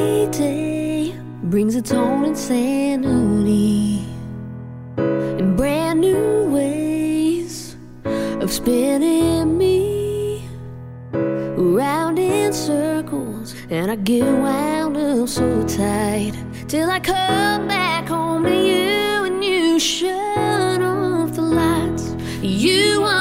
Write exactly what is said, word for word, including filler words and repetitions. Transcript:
Every day brings its own insanity and brand new ways of spinning me around in circles, and I get wound up so tight till I come back home to you and you shut off the lights. You are